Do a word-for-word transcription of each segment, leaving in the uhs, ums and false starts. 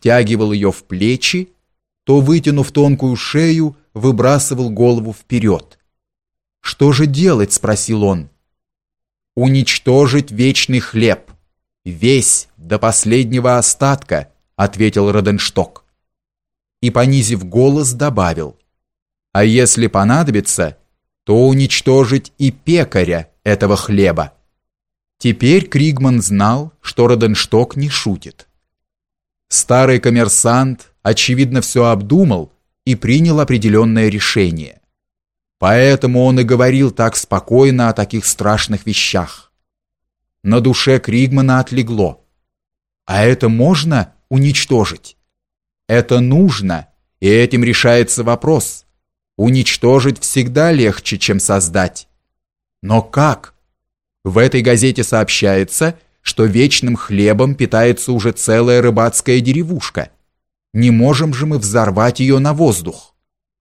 втягивал ее в плечи, то, вытянув тонкую шею, выбрасывал голову вперед. «Что же делать?» – спросил он. «Уничтожить вечный хлеб. Весь, до последнего остатка», – ответил Роденшток. И, понизив голос, добавил: «А если понадобится, то уничтожить и пекаря этого хлеба». Теперь Кригман знал, что Роденшток не шутит. Старый коммерсант, очевидно, все обдумал и принял определенное решение. Поэтому он и говорил так спокойно о таких страшных вещах. На душе Кригмана отлегло. А это можно уничтожить? Это нужно, и этим решается вопрос. Уничтожить всегда легче, чем создать. Но как? В этой газете сообщается, что вечным хлебом питается уже целая рыбацкая деревушка. Не можем же мы взорвать ее на воздух.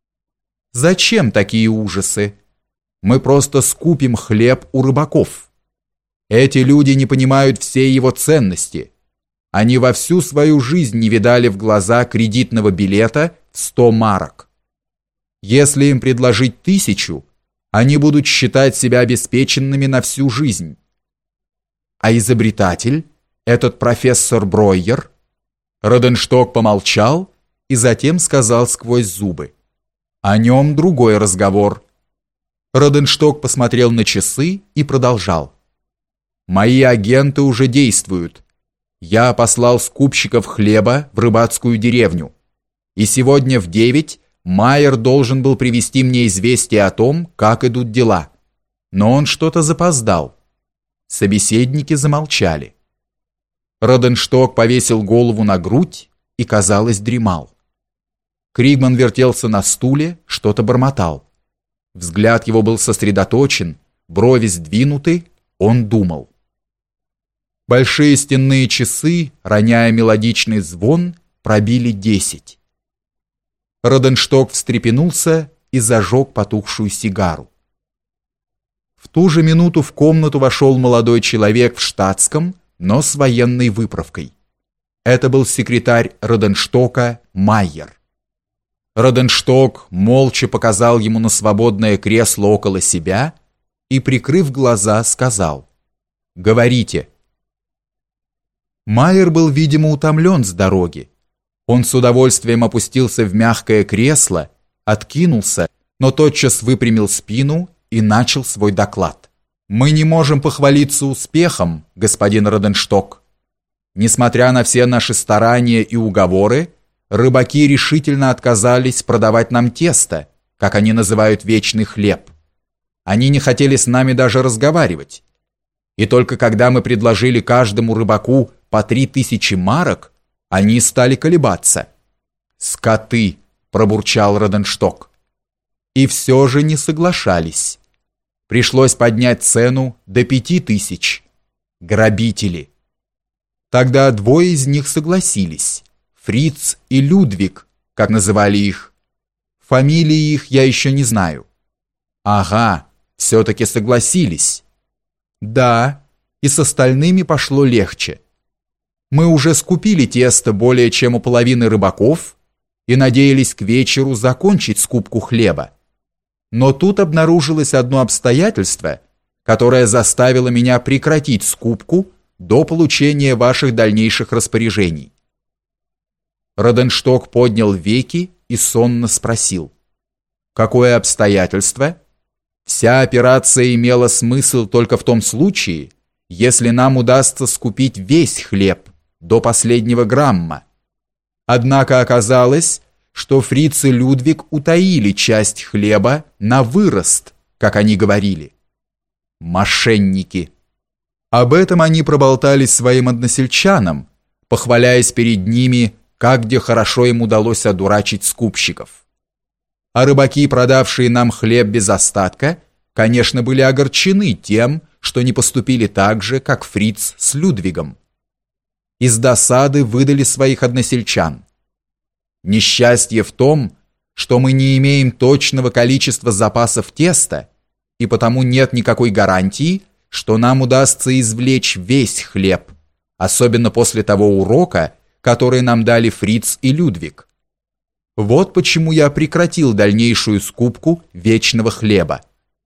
Зачем такие ужасы? Мы просто скупим хлеб у рыбаков. Эти люди не понимают всей его ценности. Они во всю свою жизнь не видали в глаза кредитного билета в сто марок. Если им предложить тысячу, они будут считать себя обеспеченными на всю жизнь. А изобретатель, этот профессор Бройер? Роденшток помолчал и затем сказал сквозь зубы: «О нем другой разговор». Роденшток посмотрел на часы и продолжал: «Мои агенты уже действуют. Я послал скупщиков хлеба в рыбацкую деревню, и сегодня в девять Майер должен был привезти мне известие о том, как идут дела. Но он что-то запоздал». Собеседники замолчали. Роденшток повесил голову на грудь и, казалось, дремал. Кригман вертелся на стуле, что-то бормотал. Взгляд его был сосредоточен, брови сдвинуты, он думал. Большие стенные часы, роняя мелодичный звон, пробили десять. Роденшток встрепенулся и зажег потухшую сигару. В ту же минуту в комнату вошел молодой человек в штатском, но с военной выправкой. Это был секретарь Роденштока Майер. Роденшток молча показал ему на свободное кресло около себя и, прикрыв глаза, сказал: «Говорите». Майер был, видимо, утомлен с дороги. Он с удовольствием опустился в мягкое кресло, откинулся, но тотчас выпрямил спину и начал свой доклад. «Мы не можем похвалиться успехом, господин Роденшток. Несмотря на все наши старания и уговоры, рыбаки решительно отказались продавать нам тесто, как они называют вечный хлеб. Они не хотели с нами даже разговаривать. И только когда мы предложили каждому рыбаку по три тысячи марок, они стали колебаться». «Скоты!» – пробурчал Роденшток. И все же не соглашались. Пришлось поднять цену до пяти тысяч. Грабители. Тогда двое из них согласились. Фриц и Людвиг, как называли их. Фамилии их я еще не знаю. Ага, все-таки согласились. Да, и с остальными пошло легче. Мы уже скупили тесто более чем у половины рыбаков и надеялись к вечеру закончить скупку хлеба. Но тут обнаружилось одно обстоятельство, которое заставило меня прекратить скупку до получения ваших дальнейших распоряжений. Роденшток поднял веки и сонно спросил: «Какое обстоятельство?» «Вся операция имела смысл только в том случае, если нам удастся скупить весь хлеб до последнего грамма. Однако оказалось, что Фриц и Людвиг утаили часть хлеба на вырост, как они говорили. Мошенники. Об этом они проболтались своим односельчанам, похваляясь перед ними, как где хорошо им удалось одурачить скупщиков. А рыбаки, продавшие нам хлеб без остатка, конечно, были огорчены тем, что не поступили так же, как Фриц с Людвигом. Из досады выдали своих односельчан. Несчастье в том, что мы не имеем точного количества запасов теста, и потому нет никакой гарантии, что нам удастся извлечь весь хлеб, особенно после того урока, которые нам дали Фриц и Людвиг. Вот почему я прекратил дальнейшую скупку вечного хлеба.